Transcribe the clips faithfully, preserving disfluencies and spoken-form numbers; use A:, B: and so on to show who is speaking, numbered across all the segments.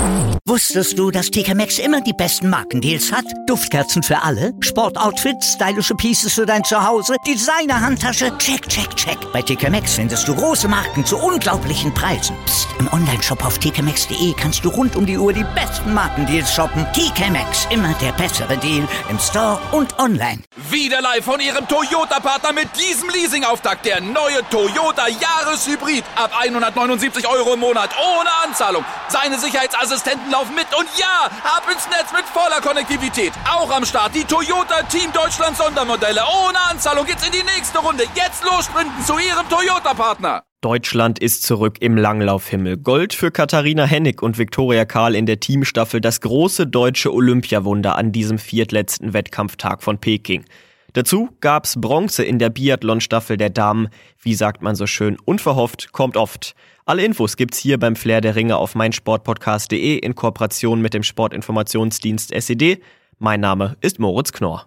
A: Wusstest du, dass T K Maxx immer die besten Markendeals hat? Duftkerzen für alle, Sportoutfits, stylische Pieces für dein Zuhause, Designer-Handtasche, check, check, check. Bei T K Maxx findest du große Marken zu unglaublichen Preisen. Psst. Im Onlineshop auf t k maxx punkt d e kannst du rund um die Uhr die besten Markendeals shoppen. T K Maxx, immer der bessere Deal im Store und online.
B: Wieder live von Ihrem Toyota-Partner mit diesem Leasing-Auftakt. Der neue Toyota Jahreshybrid. Ab hundertneunundsiebzig Euro im Monat. Ohne Anzahlung. Seine Sicherheitsassistenten laufen mit. Und ja, ab ins Netz mit voller Konnektivität. Auch am Start die Toyota Team Deutschland Sondermodelle. Ohne Anzahlung geht's in die nächste Runde. Jetzt los sprinten zu Ihrem Toyota-Partner.
C: Deutschland ist zurück im Langlaufhimmel. Gold für Katharina Hennig und Viktoria Karl in der Teamstaffel, das große deutsche Olympiawunder an diesem viertletzten Wettkampftag von Peking. Dazu gab's Bronze in der Biathlon-Staffel der Damen. Wie sagt man so schön, unverhofft kommt oft. Alle Infos gibt's hier beim Flair der Ringe auf meinsportpodcast punkt de in Kooperation mit dem Sportinformationsdienst S E D. Mein Name ist Moritz Knorr.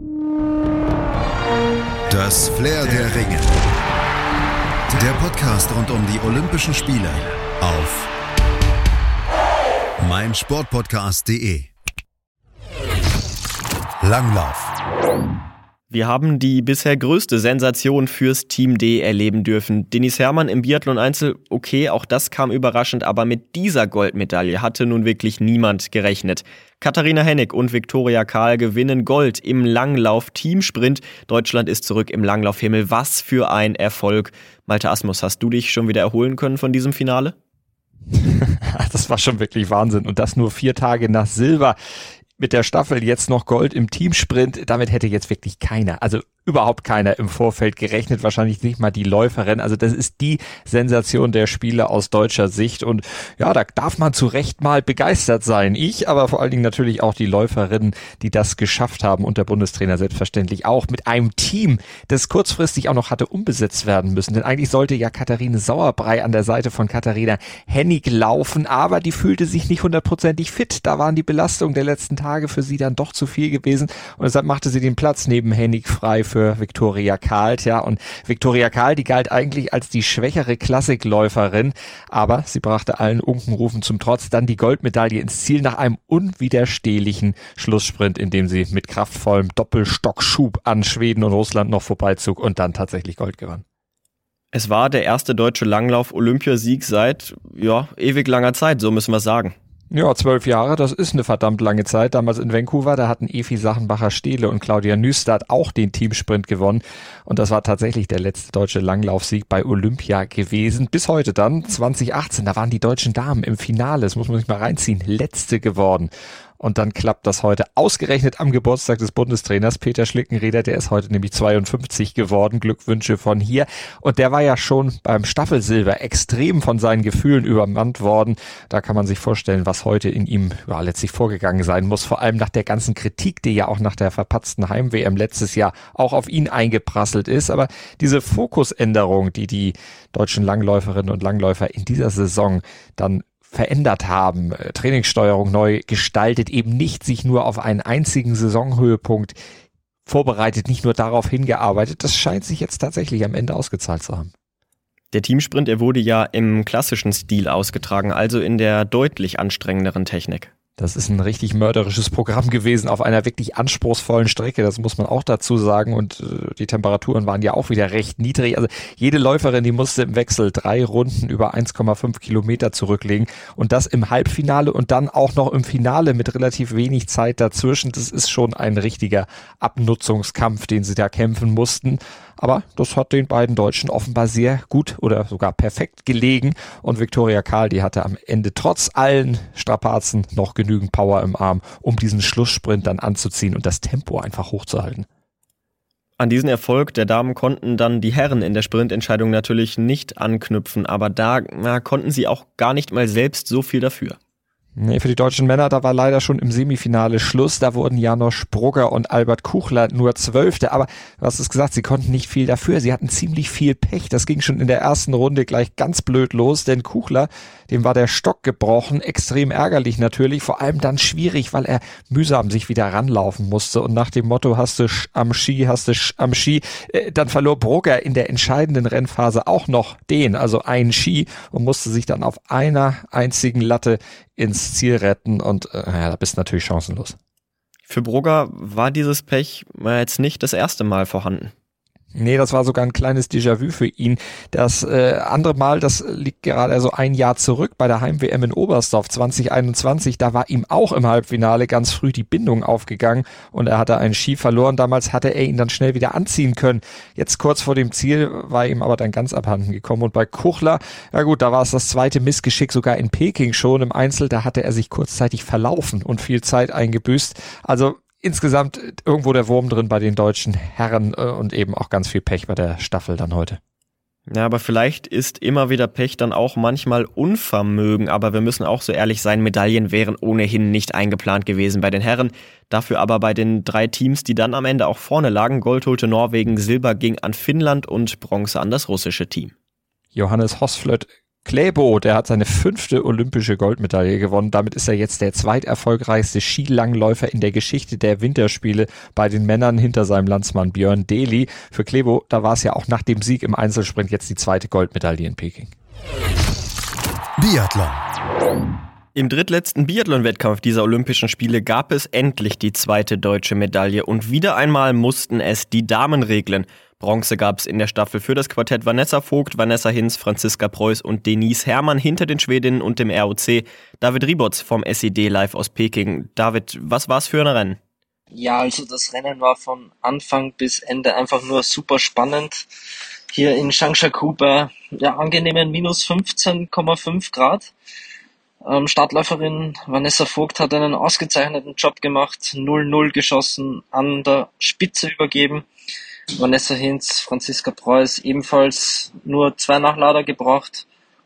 D: Das Flair der Ringe. Der Podcast rund um die Olympischen Spiele auf meinsportpodcast punkt de. Langlauf.
C: Wir haben die bisher größte Sensation fürs Team D erleben dürfen. Denise Herrmann im Biathlon-Einzel, okay, auch das kam überraschend, aber mit dieser Goldmedaille hatte nun wirklich niemand gerechnet. Katharina Hennig und Viktoria Karl gewinnen Gold im Langlauf-Teamsprint. Deutschland ist zurück im Langlaufhimmel. Was für ein Erfolg. Malte Asmus, hast du dich schon wieder erholen können von diesem Finale?
E: Das war schon wirklich Wahnsinn. Und das nur vier Tage nach Silber. Mit der Staffel jetzt noch Gold im Teamsprint, damit hätte jetzt wirklich keiner, also überhaupt keiner im Vorfeld gerechnet, wahrscheinlich nicht mal die Läuferin. Also das ist die Sensation der Spiele aus deutscher Sicht und ja, da darf man zu Recht mal begeistert sein. Ich, aber vor allen Dingen natürlich auch die Läuferinnen, die das geschafft haben und der Bundestrainer selbstverständlich auch mit einem Team, das kurzfristig auch noch hatte umbesetzt werden müssen. Denn eigentlich sollte ja Katharine Sauerbrei an der Seite von Katharina Hennig laufen, aber die fühlte sich nicht hundertprozentig fit. Da waren die Belastungen der letzten Tage für sie dann doch zu viel gewesen und deshalb machte sie den Platz neben Hennig frei für für Viktoria Karl, ja, und Viktoria Karl, die galt eigentlich als die schwächere Klassikläuferin, aber sie brachte allen Unkenrufen zum Trotz dann die Goldmedaille ins Ziel nach einem unwiderstehlichen Schlusssprint, in dem sie mit kraftvollem Doppelstockschub an Schweden und Russland noch vorbeizog und dann tatsächlich Gold gewann.
C: Es war der erste deutsche Langlauf-Olympiasieg seit, ja, ewig langer Zeit, so müssen wir sagen.
E: Ja, zwölf Jahre, das ist eine verdammt lange Zeit. Damals in Vancouver, da hatten Evi Sachenbacher-Stehle und Claudia Nüstad auch den Teamsprint gewonnen. Und das war tatsächlich der letzte deutsche Langlaufsieg bei Olympia gewesen. Bis heute dann, zwanzig achtzehn, da waren die deutschen Damen im Finale, das muss man sich mal reinziehen, letzte geworden. Und dann klappt das heute ausgerechnet am Geburtstag des Bundestrainers Peter Schlickenrieder, der ist heute nämlich zweiundfünfzig geworden. Glückwünsche von hier. Und der war ja schon beim Staffelsilber extrem von seinen Gefühlen übermannt worden. Da kann man sich vorstellen, was heute in ihm ja, letztlich vorgegangen sein muss. Vor allem nach der ganzen Kritik, die ja auch nach der verpatzten Heim-W M letztes Jahr auch auf ihn eingeprasselt ist. Aber diese Fokusänderung, die die deutschen Langläuferinnen und Langläufer in dieser Saison dann verändert haben, Trainingssteuerung neu gestaltet, eben nicht sich nur auf einen einzigen Saisonhöhepunkt vorbereitet, nicht nur darauf hingearbeitet, das scheint sich jetzt tatsächlich am Ende ausgezahlt zu haben.
C: Der Teamsprint, er wurde ja im klassischen Stil ausgetragen, also in der deutlich anstrengenderen Technik.
E: Das ist ein richtig mörderisches Programm gewesen auf einer wirklich anspruchsvollen Strecke, das muss man auch dazu sagen und äh, die Temperaturen waren ja auch wieder recht niedrig. Also jede Läuferin, die musste im Wechsel drei Runden über eins Komma fünf Kilometer zurücklegen und das im Halbfinale und dann auch noch im Finale mit relativ wenig Zeit dazwischen. Das ist schon ein richtiger Abnutzungskampf, den sie da kämpfen mussten. Aber das hat den beiden Deutschen offenbar sehr gut oder sogar perfekt gelegen. Und Viktoria Karl, die hatte am Ende trotz allen Strapazen noch genügend Power im Arm, um diesen Schlusssprint dann anzuziehen und das Tempo einfach hochzuhalten.
C: An diesen Erfolg der Damen konnten dann die Herren in der Sprintentscheidung natürlich nicht anknüpfen. Aber da na, konnten sie auch gar nicht mal selbst so viel dafür.
E: Nee, für die deutschen Männer, da war leider schon im Semifinale Schluss. Da wurden Janosch Brugger und Albert Kuchler nur Zwölfte. Aber du hast es gesagt, sie konnten nicht viel dafür. Sie hatten ziemlich viel Pech. Das ging schon in der ersten Runde gleich ganz blöd los. Denn Kuchler, dem war der Stock gebrochen. Extrem ärgerlich natürlich. Vor allem dann schwierig, weil er mühsam sich wieder ranlaufen musste. Und nach dem Motto, hast du Sch am Ski, hast du Sch am Ski. Äh, dann verlor Brugger in der entscheidenden Rennphase auch noch den, also einen Ski. Und musste sich dann auf einer einzigen Latte ins Ziel retten und äh, ja, da bist du natürlich chancenlos.
C: Für Brugger war dieses Pech jetzt nicht das erste Mal vorhanden.
E: Nee, das war sogar ein kleines Déjà-vu für ihn. Das äh, andere Mal, das liegt gerade also ein Jahr zurück bei der Heim-W M in Oberstdorf zwanzig einundzwanzig. Da war ihm auch im Halbfinale ganz früh die Bindung aufgegangen und er hatte einen Ski verloren. Damals hatte er ihn dann schnell wieder anziehen können. Jetzt kurz vor dem Ziel war ihm aber dann ganz abhanden gekommen. Und bei Kuchler, ja gut, da war es das zweite Missgeschick sogar in Peking schon im Einzel. Da hatte er sich kurzzeitig verlaufen und viel Zeit eingebüßt. Also insgesamt irgendwo der Wurm drin bei den deutschen Herren äh, und eben auch ganz viel Pech bei der Staffel dann heute.
C: Ja, aber vielleicht ist immer wieder Pech dann auch manchmal Unvermögen, aber wir müssen auch so ehrlich sein, Medaillen wären ohnehin nicht eingeplant gewesen bei den Herren. Dafür aber bei den drei Teams, die dann am Ende auch vorne lagen, Gold holte Norwegen, Silber ging an Finnland und Bronze an das russische Team.
E: Johannes Hosflöt Klæbo, der hat seine fünfte olympische Goldmedaille gewonnen. Damit ist er jetzt der zweiterfolgreichste Skilangläufer in der Geschichte der Winterspiele bei den Männern hinter seinem Landsmann Björn Dehli. Für Klæbo, da war es ja auch nach dem Sieg im Einzelsprint jetzt die zweite Goldmedaille in Peking.
D: Biathlon.
C: Im drittletzten Biathlon-Wettkampf dieser Olympischen Spiele gab es endlich die zweite deutsche Medaille und wieder einmal mussten es die Damen regeln. Bronze gab es in der Staffel für das Quartett Vanessa Vogt, Vanessa Hinz, Franziska Preuß und Denise Herrmann hinter den Schwedinnen und dem R O C. David Ribots vom S E D live aus Peking. David, was war's für ein Rennen?
F: Ja, also das Rennen war von Anfang bis Ende einfach nur super spannend. Hier in Changsha-Ku bei ja, angenehmen minus fünfzehn Komma fünf Grad. Ähm, Startläuferin Vanessa Vogt hat einen ausgezeichneten Job gemacht, null null geschossen, an der Spitze übergeben. Vanessa Hinz, Franziska Preuß ebenfalls nur zwei Nachlader gebraucht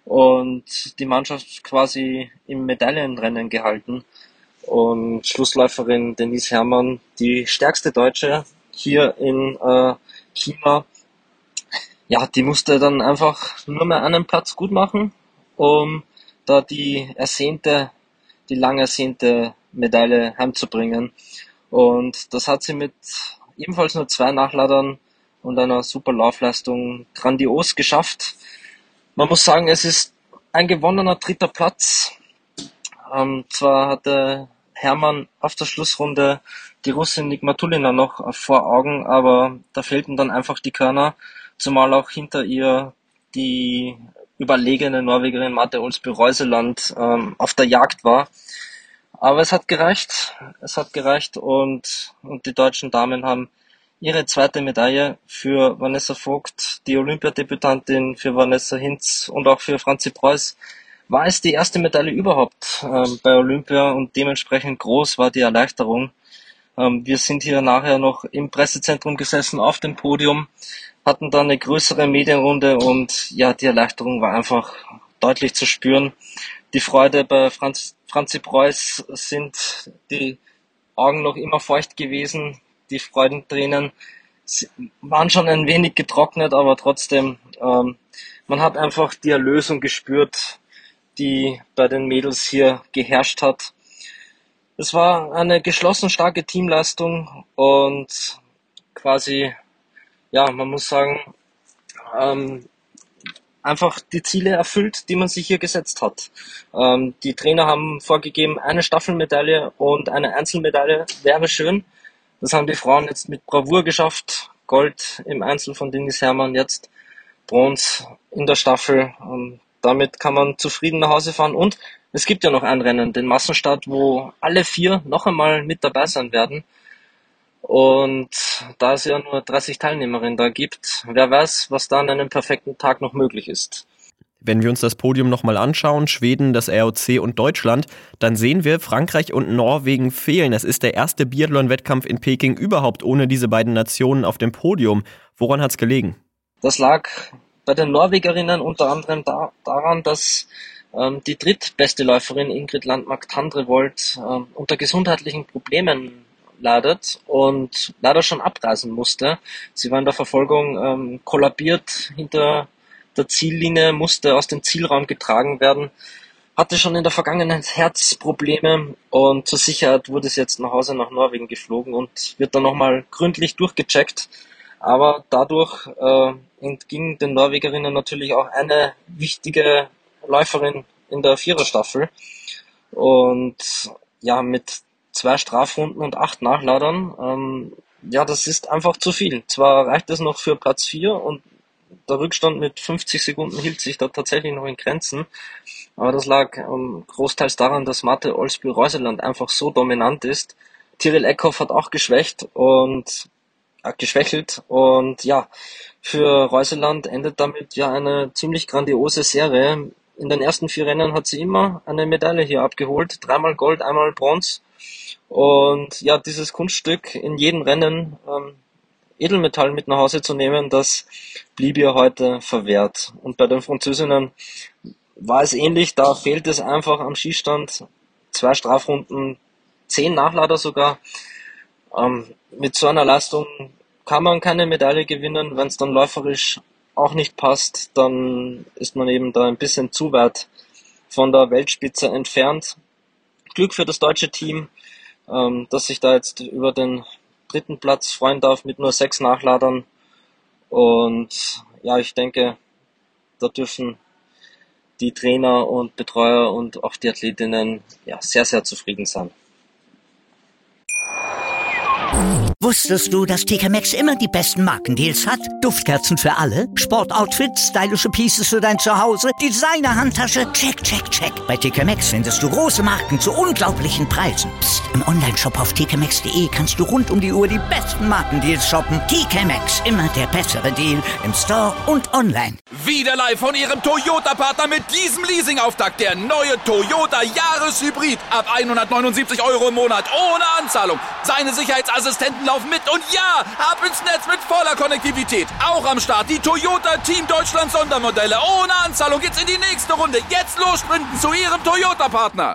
F: und die Mannschaft quasi im Medaillenrennen gehalten. Und Schlussläuferin Denise Herrmann, die stärkste Deutsche hier in äh, China, ja, die musste dann einfach nur mehr einen Platz gut machen, um da die ersehnte, die lang ersehnte Medaille heimzubringen. Und das hat sie mit ebenfalls nur zwei Nachladern und einer super Laufleistung grandios geschafft. Man muss sagen, es ist ein gewonnener dritter Platz. Ähm, zwar hatte Herrmann auf der Schlussrunde die Russin Nigmatulina noch vor Augen, aber da fehlten dann einfach die Körner, zumal auch hinter ihr die überlegene Norwegerin Marte Olsby-Reuseland ähm, auf der Jagd war. Aber es hat gereicht, es hat gereicht und, und die deutschen Damen haben ihre zweite Medaille für Vanessa Vogt, die Olympiadebütantin, für Vanessa Hinz und auch für Franzi Preuß. War es die erste Medaille überhaupt ähm, bei Olympia und dementsprechend groß war die Erleichterung. Ähm, wir sind hier nachher noch im Pressezentrum gesessen auf dem Podium, hatten dann eine größere Medienrunde und ja, die Erleichterung war einfach deutlich zu spüren. Die Freude bei Franz, Franzi Preuß sind die Augen noch immer feucht gewesen. Die Freudentränen waren schon ein wenig getrocknet, aber trotzdem, ähm, man hat einfach die Erlösung gespürt, die bei den Mädels hier geherrscht hat. Es war eine geschlossen starke Teamleistung und quasi, ja, man muss sagen, ähm, einfach die Ziele erfüllt, die man sich hier gesetzt hat. Ähm, die Trainer haben vorgegeben, eine Staffelmedaille und eine Einzelmedaille wäre schön. Das haben die Frauen jetzt mit Bravour geschafft. Gold im Einzel von Denise Herrmann, jetzt Bronze in der Staffel. Und damit kann man zufrieden nach Hause fahren. Und es gibt ja noch ein Rennen, den Massenstart, wo alle vier noch einmal mit dabei sein werden. Und da es ja nur dreißig Teilnehmerinnen da gibt, wer weiß, was da an einem perfekten Tag noch möglich ist.
C: Wenn wir uns das Podium nochmal anschauen, Schweden, das R O C und Deutschland, dann sehen wir, Frankreich und Norwegen fehlen. Es ist der erste Biathlon-Wettkampf in Peking überhaupt ohne diese beiden Nationen auf dem Podium. Woran hat's gelegen?
F: Das lag bei den Norwegerinnen unter anderem da, daran, dass ähm, die drittbeste Läuferin Ingrid Landmark-Tandrevold ähm, unter gesundheitlichen Problemen leidet und leider schon abreisen musste. Sie war in der Verfolgung ähm, kollabiert hinter der Ziellinie, musste aus dem Zielraum getragen werden, hatte schon in der Vergangenheit Herzprobleme und zur Sicherheit wurde es jetzt nach Hause nach Norwegen geflogen und wird dann nochmal gründlich durchgecheckt. Aber dadurch äh, entging den Norwegerinnen natürlich auch eine wichtige Läuferin in der Viererstaffel. Und ja, mit zwei Strafrunden und acht Nachladern, ähm, ja, das ist einfach zu viel. Zwar reicht es noch für Platz vier und der Rückstand mit fünfzig Sekunden hielt sich da tatsächlich noch in Grenzen, aber das lag ähm, großteils daran, dass Mate Olsby-Reuseland einfach so dominant ist. Tyrrell Eckhoff hat auch geschwächt und äh, geschwächelt und ja, für Reuseland endet damit ja eine ziemlich grandiose Serie. In den ersten vier Rennen hat sie immer eine Medaille hier abgeholt, dreimal Gold, einmal Bronze. Und ja, dieses Kunststück in jedem Rennen ähm, Edelmetall mit nach Hause zu nehmen, das blieb ihr heute verwehrt. Und bei den Französinnen war es ähnlich, da fehlt es einfach am Schießstand. Zwei Strafrunden, zehn Nachlader sogar. Ähm, mit so einer Leistung kann man keine Medaille gewinnen. Wenn es dann läuferisch auch nicht passt, dann ist man eben da ein bisschen zu weit von der Weltspitze entfernt. Glück für das deutsche Team, ähm, dass sich da jetzt über den dritten Platz freuen darf mit nur sechs Nachladern. Und ja, ich denke, da dürfen die Trainer und Betreuer und auch die Athletinnen ja sehr, sehr zufrieden sein.
A: Wusstest du, dass T K Maxx immer die besten Markendeals hat? Duftkerzen für alle, Sportoutfits, stylische Pieces für dein Zuhause, Designer-Handtasche, check, check, check. Bei T K Maxx findest du große Marken zu unglaublichen Preisen. Psst. Im Onlineshop auf t k maxx punkt d e kannst du rund um die Uhr die besten Markendeals shoppen. T K Maxx, immer der bessere Deal im Store und online.
B: Wieder live von Ihrem Toyota-Partner mit diesem Leasing-Auftakt. Der neue Toyota Jahreshybrid. Ab hundertneunundsiebzig Euro im Monat ohne Anzahlung. Seine Sicherheitsassistenten laufen mit und ja, ab ins Netz mit voller Konnektivität. Auch am Start die Toyota Team Deutschland Sondermodelle. Ohne Anzahlung geht's in die nächste Runde. Jetzt los sprinten zu Ihrem Toyota-Partner.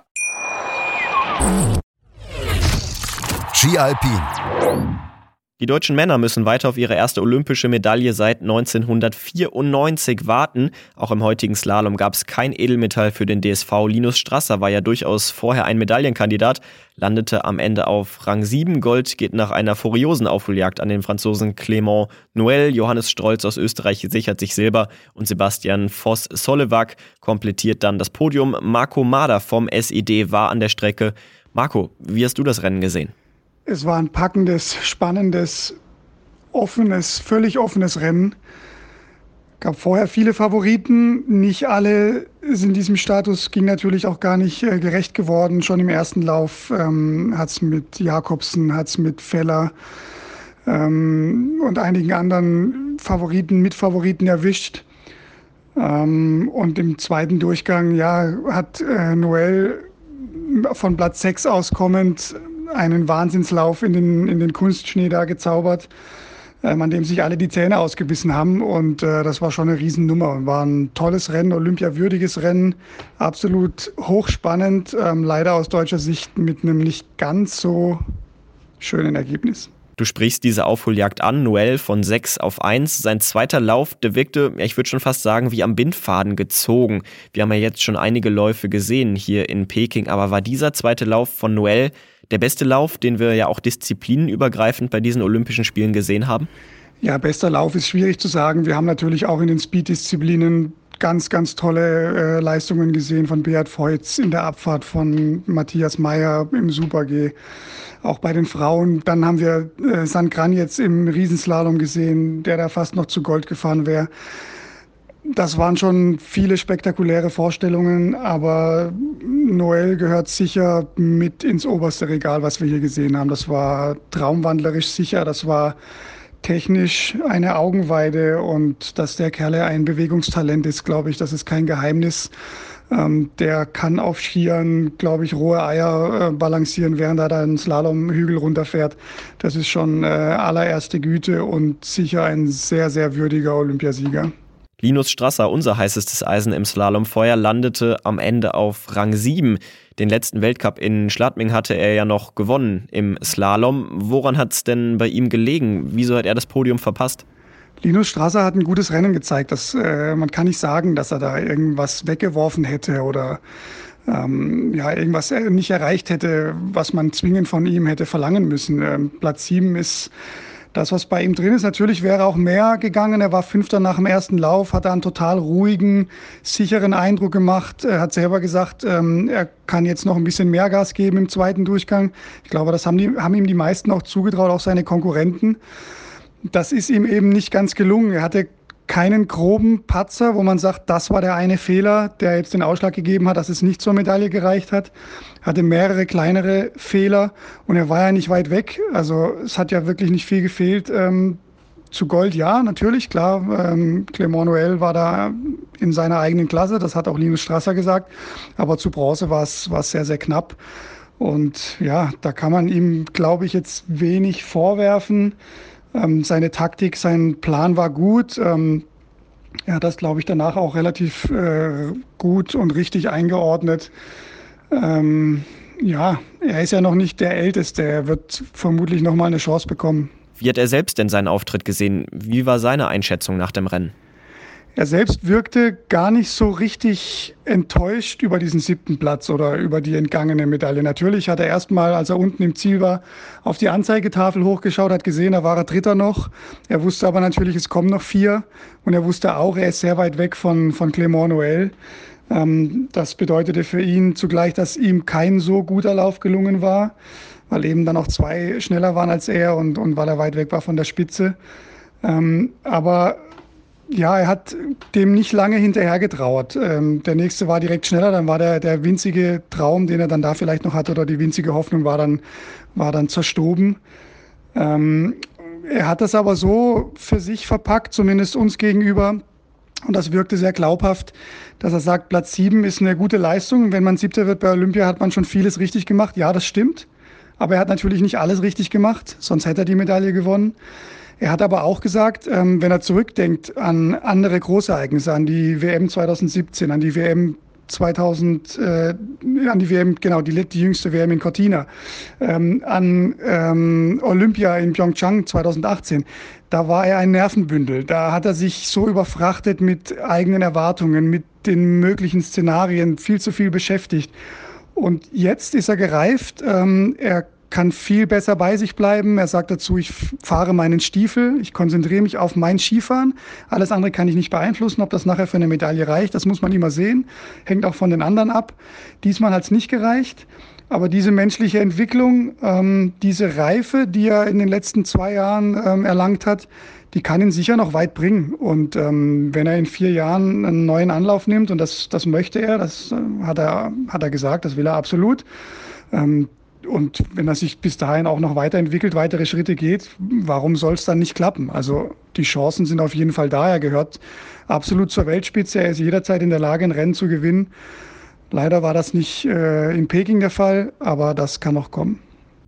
D: Ski Alpin.
C: Die deutschen Männer müssen weiter auf ihre erste olympische Medaille seit neunzehnhundertvierundneunzig warten. Auch im heutigen Slalom gab es kein Edelmetall für den D S V. Linus Strasser war ja durchaus vorher ein Medaillenkandidat, landete am Ende auf Rang sieben. Gold geht nach einer furiosen Aufholjagd an den Franzosen Clément Noël. Johannes Strolz aus Österreich sichert sich Silber und Sebastian Voss-Solewak komplettiert dann das Podium. Marco Mader vom S I D war an der Strecke. Marco, wie hast du das Rennen gesehen?
G: Es war ein packendes, spannendes, offenes, völlig offenes Rennen. Es gab vorher viele Favoriten. Nicht alle sind diesem Status, ging natürlich auch gar nicht äh, gerecht geworden. Schon im ersten Lauf ähm, hat es mit Jakobsen, hat es mit Feller ähm, und einigen anderen Favoriten, Mitfavoriten erwischt. Ähm, und im zweiten Durchgang ja, hat äh, Noël von Platz sechs auskommend einen Wahnsinnslauf in den, in den Kunstschnee da gezaubert, ähm, an dem sich alle die Zähne ausgebissen haben. Und äh, das war schon eine Riesennummer und war ein tolles Rennen, olympiawürdiges Rennen, absolut hochspannend, ähm, leider aus deutscher Sicht mit einem nicht ganz so schönen Ergebnis.
C: Du sprichst diese Aufholjagd an, Noël von sechs auf eins. Sein zweiter Lauf, der wirkte, ja, ich würde schon fast sagen, wie am Bindfaden gezogen. Wir haben ja jetzt schon einige Läufe gesehen hier in Peking, aber war dieser zweite Lauf von Noël der beste Lauf, den wir ja auch disziplinenübergreifend bei diesen Olympischen Spielen gesehen haben?
G: Ja, bester Lauf ist schwierig zu sagen. Wir haben natürlich auch in den Speed-Disziplinen ganz, ganz tolle äh, Leistungen gesehen von Beat Feuz in der Abfahrt, von Matthias Meyer im Super-G. Auch bei den Frauen. Dann haben wir äh, Sankran jetzt im Riesenslalom gesehen, der da fast noch zu Gold gefahren wäre. Das waren schon viele spektakuläre Vorstellungen, aber Noël gehört sicher mit ins oberste Regal, was wir hier gesehen haben. Das war traumwandlerisch sicher, das war technisch eine Augenweide und dass der Kerl ein Bewegungstalent ist, glaube ich, das ist kein Geheimnis. Ähm, der kann auf Skiern, glaube ich, rohe Eier äh, balancieren, während er da einen Slalomhügel runterfährt. Das ist schon äh, allererste Güte und sicher ein sehr, sehr würdiger Olympiasieger.
C: Linus Strasser, unser heißestes Eisen im Slalomfeuer, landete am Ende auf Rang sieben. Den letzten Weltcup in Schladming hatte er ja noch gewonnen im Slalom. Woran hat es denn bei ihm gelegen? Wieso hat er das Podium verpasst?
G: Linus Strasser hat ein gutes Rennen gezeigt. Das, äh, man kann nicht sagen, dass er da irgendwas weggeworfen hätte oder ähm, ja, irgendwas nicht erreicht hätte, was man zwingend von ihm hätte verlangen müssen. Ähm, Platz sieben ist Das, was bei ihm drin ist, natürlich wäre auch mehr gegangen. Er war Fünfter nach dem ersten Lauf, hat einen total ruhigen, sicheren Eindruck gemacht. Er hat selber gesagt, ähm, er kann jetzt noch ein bisschen mehr Gas geben im zweiten Durchgang. Ich glaube, das haben, die, haben ihm die meisten auch zugetraut, auch seine Konkurrenten. Das ist ihm eben nicht ganz gelungen. Er hatte keinen groben Patzer, wo man sagt, das war der eine Fehler, der jetzt den Ausschlag gegeben hat, dass es nicht zur Medaille gereicht hat. Er hatte mehrere kleinere Fehler und er war ja nicht weit weg. Also es hat ja wirklich nicht viel gefehlt. Ähm, zu Gold, ja, natürlich, klar. Ähm, Clement Noël war da in seiner eigenen Klasse, das hat auch Linus Strasser gesagt. Aber zu Bronze war es war es sehr, sehr knapp. Und ja, da kann man ihm, glaube ich, jetzt wenig vorwerfen. Ähm, seine Taktik, sein Plan war gut. Ähm, er hat das, glaube ich, danach auch relativ äh, gut und richtig eingeordnet. Ähm, ja, er ist ja noch nicht der Älteste. Er wird vermutlich noch mal eine Chance bekommen.
C: Wie hat er selbst denn seinen Auftritt gesehen? Wie war seine Einschätzung nach dem Rennen?
G: Er selbst wirkte gar nicht so richtig enttäuscht über diesen siebten Platz oder über die entgangene Medaille. Natürlich hat er erstmal, als er unten im Ziel war, auf die Anzeigetafel hochgeschaut, hat gesehen, da war er Dritter noch. Er wusste aber natürlich, es kommen noch vier. Und er wusste auch, er ist sehr weit weg von, von Clement Noël. Ähm, das bedeutete für ihn zugleich, dass ihm kein so guter Lauf gelungen war, weil eben dann auch zwei schneller waren als er und, und weil er weit weg war von der Spitze. Ähm, aber ja, er hat dem nicht lange hinterher getrauert. Ähm, der nächste war direkt schneller, dann war der, der winzige Traum, den er dann da vielleicht noch hatte, oder die winzige Hoffnung war dann, war dann zerstoben. Ähm, er hat das aber so für sich verpackt, zumindest uns gegenüber, und das wirkte sehr glaubhaft, dass er sagt, Platz sieben ist eine gute Leistung. Wenn man Siebter wird bei Olympia, hat man schon vieles richtig gemacht. Ja, das stimmt. Aber er hat natürlich nicht alles richtig gemacht, sonst hätte er die Medaille gewonnen. Er hat aber auch gesagt, ähm, wenn er zurückdenkt an andere Großereignisse, an die W M zwanzig siebzehn, an die W M zweitausend, äh, an die W M, genau, die, die jüngste W M in Cortina, ähm, an ähm, Olympia in Pyeongchang zwanzig achtzehn, da war er ein Nervenbündel. Da hat er sich so überfrachtet mit eigenen Erwartungen, mit den möglichen Szenarien, viel zu viel beschäftigt. Und jetzt ist er gereift, ähm, er kann viel besser bei sich bleiben. Er sagt dazu, ich fahre meinen Stiefel, ich konzentriere mich auf mein Skifahren. Alles andere kann ich nicht beeinflussen, ob das nachher für eine Medaille reicht. Das muss man immer sehen, hängt auch von den anderen ab. Diesmal hat es nicht gereicht. Aber diese menschliche Entwicklung, ähm, diese Reife, die er in den letzten zwei Jahren ähm, erlangt hat, die kann ihn sicher noch weit bringen. Und ähm, wenn er in vier Jahren einen neuen Anlauf nimmt, und das, das möchte er, das äh, hat er, hat er gesagt, das will er absolut, ähm, und wenn er sich bis dahin auch noch weiterentwickelt, weitere Schritte geht, warum soll es dann nicht klappen? Also die Chancen sind auf jeden Fall da. Er gehört absolut zur Weltspitze. Er ist jederzeit in der Lage, ein Rennen zu gewinnen. Leider war das nicht äh, in Peking der Fall, aber das kann noch kommen.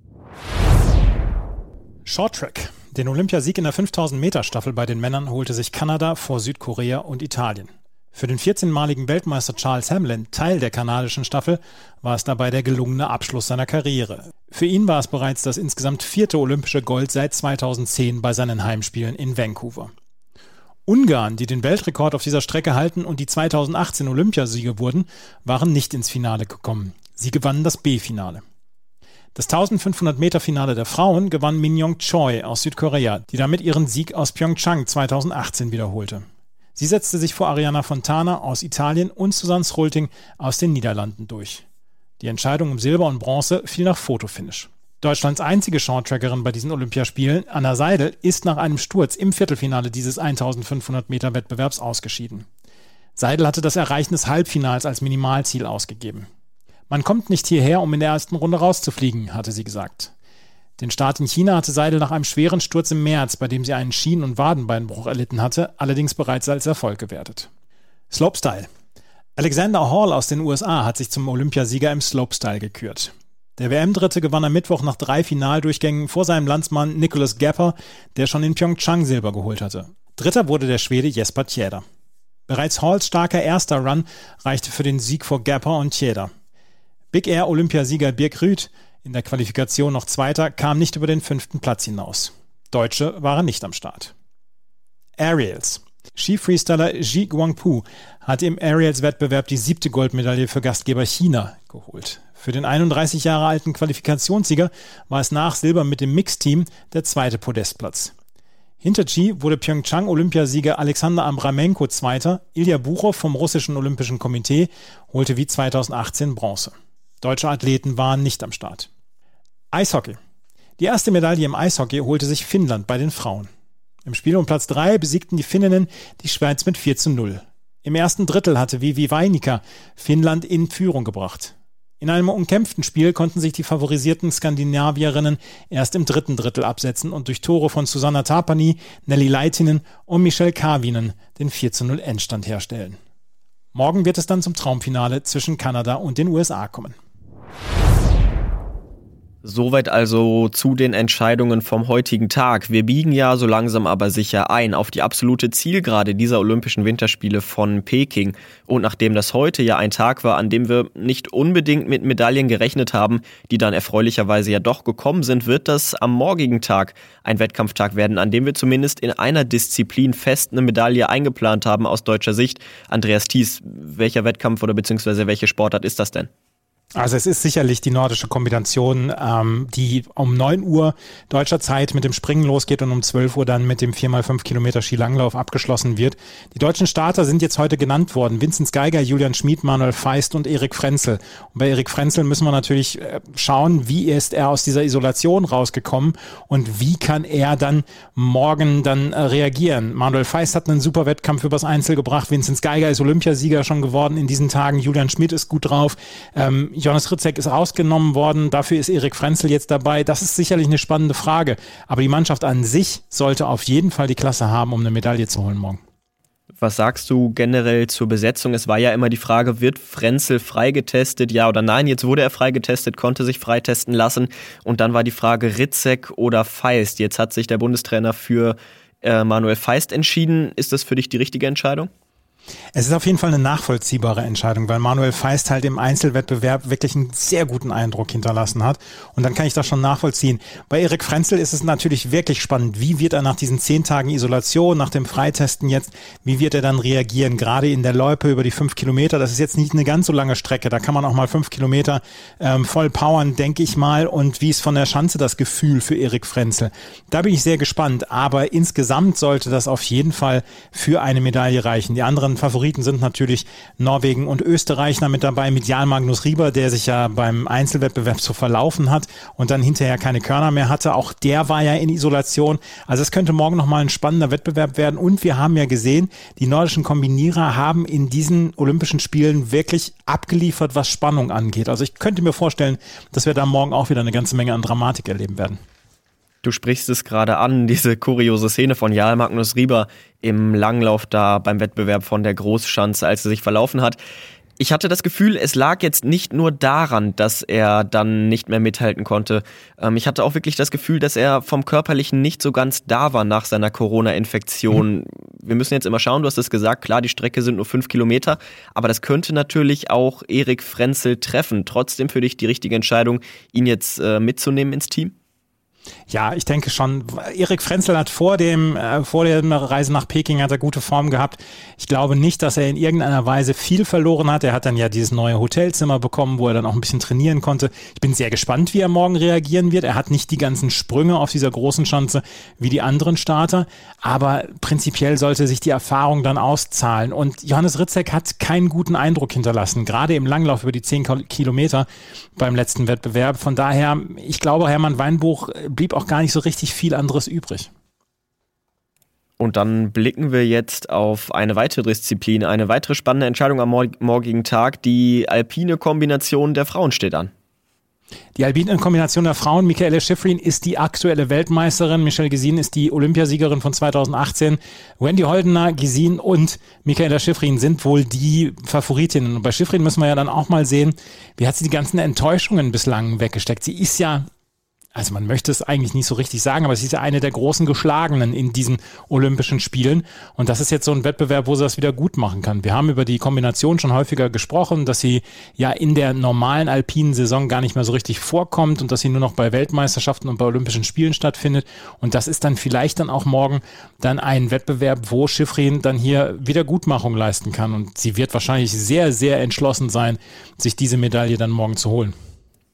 H: Shorttrack. Den Olympiasieg in der fünftausend Meter Staffel bei den Männern holte sich Kanada vor Südkorea und Italien. Für den vierzehnmaligen Weltmeister Charles Hamlin, Teil der kanadischen Staffel, war es dabei der gelungene Abschluss seiner Karriere. Für ihn war es bereits das insgesamt vierte olympische Gold seit zweitausendzehn bei seinen Heimspielen in Vancouver. Ungarn, die den Weltrekord auf dieser Strecke halten und die zweitausendachtzehn Olympiasieger wurden, waren nicht ins Finale gekommen. Sie gewannen das B-Finale. Das eintausendfünfhundert Meter Finale der Frauen gewann Min-Young Choi aus Südkorea, die damit ihren Sieg aus Pyeongchang zweitausendachtzehn wiederholte. Sie setzte sich vor Arianna Fontana aus Italien und Susanne Schrulting aus den Niederlanden durch. Die Entscheidung um Silber und Bronze fiel nach Fotofinish. Deutschlands einzige Shorttrackerin bei diesen Olympiaspielen, Anna Seidel, ist nach einem Sturz im Viertelfinale dieses eintausendfünfhundert Meter Wettbewerbs ausgeschieden. Seidel hatte das Erreichen des Halbfinals als Minimalziel ausgegeben. Man kommt nicht hierher, um in der ersten Runde rauszufliegen, hatte sie gesagt. Den Start in China hatte Seidel nach einem schweren Sturz im März, bei dem sie einen Schien- und Wadenbeinbruch erlitten hatte, allerdings bereits als Erfolg gewertet. Slopestyle. Alexander Hall aus den U S A hat sich zum Olympiasieger im Slopestyle gekürt. Der W M-Dritte gewann am Mittwoch nach drei Finaldurchgängen vor seinem Landsmann Nicholas Gapper, der schon in Pyeongchang Silber geholt hatte. Dritter wurde der Schwede Jesper Tjäder. Bereits Halls starker erster Run reichte für den Sieg vor Gapper und Tjäder. Big Air-Olympiasieger Birk Rüth, in der Qualifikation noch Zweiter, kam nicht über den fünften Platz hinaus. Deutsche waren nicht am Start. Aerials. Ski-Freestyler Ji Guangpu hat im Aerials-Wettbewerb die siebte Goldmedaille für Gastgeber China geholt. Für den einunddreißig Jahre alten Qualifikationssieger war es nach Silber mit dem Mixteam der zweite Podestplatz. Hinter Chi wurde Pyeongchang-Olympiasieger Alexander Abramenko Zweiter. Ilja Buchow vom russischen Olympischen Komitee holte wie zweitausendachtzehn Bronze. Deutsche Athleten waren nicht am Start. Eishockey. Die erste Medaille im Eishockey holte sich Finnland bei den Frauen. Im Spiel um Platz drei besiegten die Finninnen die Schweiz mit vier zu null. Im ersten Drittel hatte Vivi Vainikka Finnland in Führung gebracht. In einem umkämpften Spiel konnten sich die favorisierten Skandinavierinnen erst im dritten Drittel absetzen und durch Tore von Susanna Tapani, Nelly Leitinen und Michelle Karvinen den vier zu null Endstand herstellen. Morgen wird es dann zum Traumfinale zwischen Kanada und den U S A kommen.
C: Soweit also zu den Entscheidungen vom heutigen Tag. Wir biegen ja so langsam aber sicher ein auf die absolute Zielgerade dieser Olympischen Winterspiele von Peking. Und nachdem das heute ja ein Tag war, an dem wir nicht unbedingt mit Medaillen gerechnet haben, die dann erfreulicherweise ja doch gekommen sind, wird das am morgigen Tag ein Wettkampftag werden, an dem wir zumindest in einer Disziplin fest eine Medaille eingeplant haben aus deutscher Sicht. Andreas Thies, welcher Wettkampf oder beziehungsweise welche Sportart ist das denn?
H: Also es ist sicherlich die nordische Kombination, ähm, die um neun Uhr deutscher Zeit mit dem Springen losgeht und um zwölf Uhr dann mit dem vier mal fünf Kilometer Skilanglauf abgeschlossen wird. Die deutschen Starter sind jetzt heute genannt worden. Vinzenz Geiger, Julian Schmid, Manuel Feist und Erik Frenzel. Und bei Erik Frenzel müssen wir natürlich schauen, wie ist er aus dieser Isolation rausgekommen und wie kann er dann morgen dann reagieren. Manuel Feist hat einen super Wettkampf übers Einzel gebracht. Vinzenz Geiger ist Olympiasieger schon geworden in diesen Tagen. Julian Schmid ist gut drauf. Ähm, Jonas Ritzek ist rausgenommen worden, dafür ist Erik Frenzel jetzt dabei. Das ist sicherlich eine spannende Frage. Aber die Mannschaft an sich sollte auf jeden Fall die Klasse haben, um eine Medaille zu holen morgen.
C: Was sagst du generell zur Besetzung? Es war ja immer die Frage, wird Frenzel freigetestet, ja oder nein? Jetzt wurde er freigetestet, konnte sich freitesten lassen. Und dann war die Frage Ritzek oder Feist. Jetzt hat sich der Bundestrainer für äh, Manuel Feist entschieden. Ist das für dich die richtige Entscheidung?
H: Es ist auf jeden Fall eine nachvollziehbare Entscheidung, weil Manuel Feist halt im Einzelwettbewerb wirklich einen sehr guten Eindruck hinterlassen hat. Und dann kann ich das schon nachvollziehen. Bei Erik Frenzel ist es natürlich wirklich spannend. Wie wird er nach diesen zehn Tagen Isolation, nach dem Freitesten jetzt, wie wird er dann reagieren? Gerade in der Loipe über die fünf Kilometer. Das ist jetzt nicht eine ganz so lange Strecke. Da kann man auch mal fünf Kilometer ähm, voll powern, denke ich mal. Und wie ist von der Schanze das Gefühl für Erik Frenzel? Da bin ich sehr gespannt. Aber insgesamt sollte das auf jeden Fall für eine Medaille reichen. Die anderen Favoriten sind natürlich Norwegen und Österreich mit dabei, mit Jan Magnus Rieber, der sich ja beim Einzelwettbewerb so verlaufen hat und dann hinterher keine Körner mehr hatte. Auch der war ja in Isolation. Also es könnte morgen nochmal ein spannender Wettbewerb werden. Und wir haben ja gesehen, die nordischen Kombinierer haben in diesen Olympischen Spielen wirklich abgeliefert, was Spannung angeht. Also ich könnte mir vorstellen, dass wir da morgen auch wieder eine ganze Menge an Dramatik erleben werden.
C: Du sprichst es gerade an, diese kuriose Szene von Jan Magnus Rieber im Langlauf da beim Wettbewerb von der Großschanze, als er sich verlaufen hat. Ich hatte das Gefühl, es lag jetzt nicht nur daran, dass er dann nicht mehr mithalten konnte. Ich hatte auch wirklich das Gefühl, dass er vom Körperlichen nicht so ganz da war nach seiner Corona-Infektion. Mhm. Wir müssen jetzt immer schauen, du hast es gesagt, klar, die Strecke sind nur fünf Kilometer, aber das könnte natürlich auch Erik Frenzel treffen. Trotzdem für dich die richtige Entscheidung, ihn jetzt äh, mitzunehmen ins Team?
H: Ja, ich denke schon. Erik Frenzel hat vor dem äh, vor der Reise nach Peking hat er gute Form gehabt. Ich glaube nicht, dass er in irgendeiner Weise viel verloren hat. Er hat dann ja dieses neue Hotelzimmer bekommen, wo er dann auch ein bisschen trainieren konnte. Ich bin sehr gespannt, wie er morgen reagieren wird. Er hat nicht die ganzen Sprünge auf dieser großen Schanze wie die anderen Starter, aber prinzipiell sollte sich die Erfahrung dann auszahlen. Und Johannes Ritzek hat keinen guten Eindruck hinterlassen, gerade im Langlauf über die zehn Kilometer beim letzten Wettbewerb. Von daher, ich glaube, Hermann Weinbuch blieb auch gar nicht so richtig viel anderes übrig.
C: Und dann blicken wir jetzt auf eine weitere Disziplin, eine weitere spannende Entscheidung am morgigen Tag. Die alpine Kombination der Frauen steht an.
H: Die alpine Kombination der Frauen, Michaela Schifrin ist die aktuelle Weltmeisterin, Michelle Gesin ist die Olympiasiegerin von zweitausendachtzehn, Wendy Holdener, Gesin und Michaela Schifrin sind wohl die Favoritinnen. Und bei Schifrin müssen wir ja dann auch mal sehen, wie hat sie die ganzen Enttäuschungen bislang weggesteckt. Sie ist ja Also man möchte es eigentlich nicht so richtig sagen, aber sie ist ja eine der großen Geschlagenen in diesen Olympischen Spielen. Und das ist jetzt so ein Wettbewerb, wo sie das wieder gut machen kann. Wir haben über die Kombination schon häufiger gesprochen, dass sie ja in der normalen alpinen Saison gar nicht mehr so richtig vorkommt und dass sie nur noch bei Weltmeisterschaften und bei Olympischen Spielen stattfindet. Und das ist dann vielleicht dann auch morgen dann ein Wettbewerb, wo Schifrin dann hier Wiedergutmachung leisten kann. Und sie wird wahrscheinlich sehr, sehr entschlossen sein, sich diese Medaille dann morgen zu holen.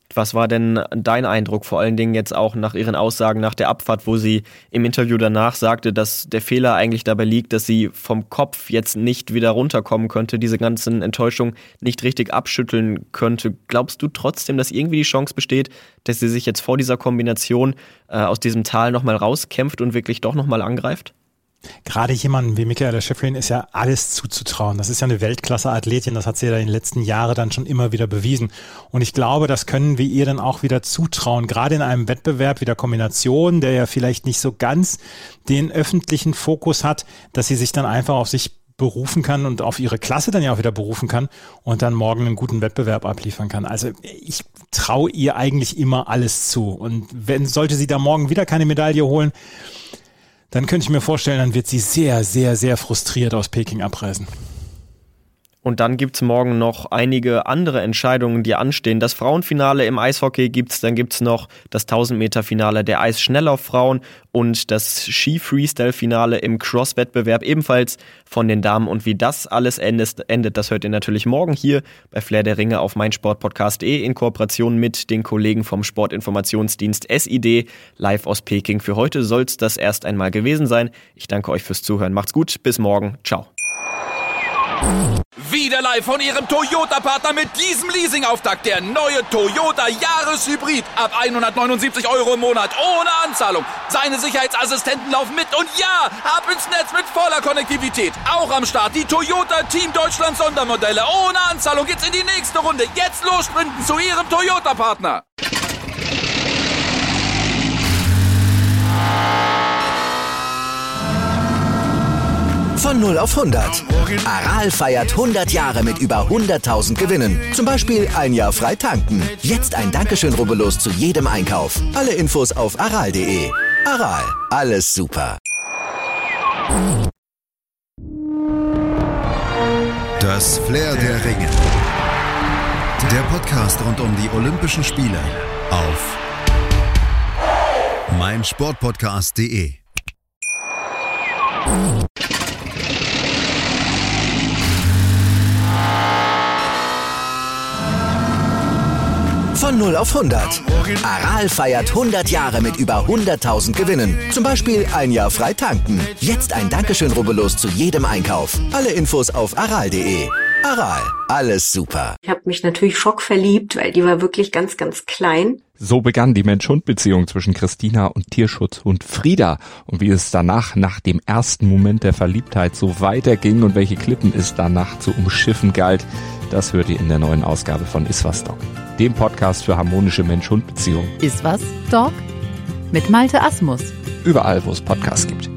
C: Was war denn dein Eindruck, vor allen Dingen jetzt auch nach ihren Aussagen nach der Abfahrt, wo sie im Interview danach sagte, dass der Fehler eigentlich dabei liegt, dass sie vom Kopf jetzt nicht wieder runterkommen könnte, diese ganzen Enttäuschungen nicht richtig abschütteln könnte. Glaubst du trotzdem, dass irgendwie die Chance besteht, dass sie sich jetzt vor dieser Kombination äh, aus diesem Tal nochmal rauskämpft und wirklich doch nochmal angreift?
H: Gerade jemanden wie Mikaela Shiffrin ist ja alles zuzutrauen. Das ist ja eine Weltklasse-Athletin, das hat sie ja in den letzten Jahren dann schon immer wieder bewiesen. Und ich glaube, das können wir ihr dann auch wieder zutrauen, gerade in einem Wettbewerb wie der Kombination, der ja vielleicht nicht so ganz den öffentlichen Fokus hat, dass sie sich dann einfach auf sich berufen kann und auf ihre Klasse dann ja auch wieder berufen kann und dann morgen einen guten Wettbewerb abliefern kann. Also ich traue ihr eigentlich immer alles zu. Und wenn sollte sie da morgen wieder keine Medaille holen, dann könnte ich mir vorstellen, dann wird sie sehr, sehr, sehr frustriert aus Peking abreisen.
C: Und dann gibt's morgen noch einige andere Entscheidungen, die anstehen. Das Frauenfinale im Eishockey gibt's, dann gibt's noch das tausend-Meter-Finale der Eisschnelllauf-Frauen und das Ski-Freestyle-Finale im Cross-Wettbewerb ebenfalls von den Damen. Und wie das alles endet, endet, das hört ihr natürlich morgen hier bei Flair der Ringe auf meinsportpodcast punkt de in Kooperation mit den Kollegen vom Sportinformationsdienst S I D live aus Peking. Für heute soll's das erst einmal gewesen sein. Ich danke euch fürs Zuhören. Macht's gut, bis morgen. Ciao.
B: Wieder live von ihrem Toyota-Partner mit diesem Leasing-Auftakt. Der neue Toyota Jahreshybrid. Ab hundertneunundsiebzig Euro im Monat. Ohne Anzahlung. Seine Sicherheitsassistenten laufen mit. Und ja, ab ins Netz mit voller Konnektivität. Auch am Start die Toyota Team Deutschland Sondermodelle. Ohne Anzahlung geht's in die nächste Runde. Jetzt los sprinten zu ihrem Toyota-Partner.
I: Von null auf hundert. Aral feiert hundert Jahre mit über hunderttausend Gewinnen. Zum Beispiel ein Jahr frei tanken. Jetzt ein Dankeschön, rubbellos zu jedem Einkauf. Alle Infos auf aral punkt de. Aral, alles super.
D: Das Flair der Ringe. Der Podcast rund um die Olympischen Spiele auf meinsportpodcast punkt de.
I: Von null auf hundert. Aral feiert hundert Jahre mit über hunderttausend Gewinnen. Zum Beispiel ein Jahr frei tanken. Jetzt ein Dankeschön, rubbellos zu jedem Einkauf. Alle Infos auf aral punkt de. Aral, alles super.
J: Ich habe mich natürlich schockverliebt, weil die war wirklich ganz, ganz klein.
E: So begann die Mensch-Hund-Beziehung zwischen Christina und Tierschutzhund Frieda. Und wie es danach, nach dem ersten Moment der Verliebtheit, so weiterging und welche Klippen es danach zu umschiffen galt, das hört ihr in der neuen Ausgabe von Iswas Dog, dem Podcast für harmonische Mensch-Hund-Beziehungen.
K: Iswas Dog mit Malte Asmus.
E: Überall, wo es Podcasts gibt.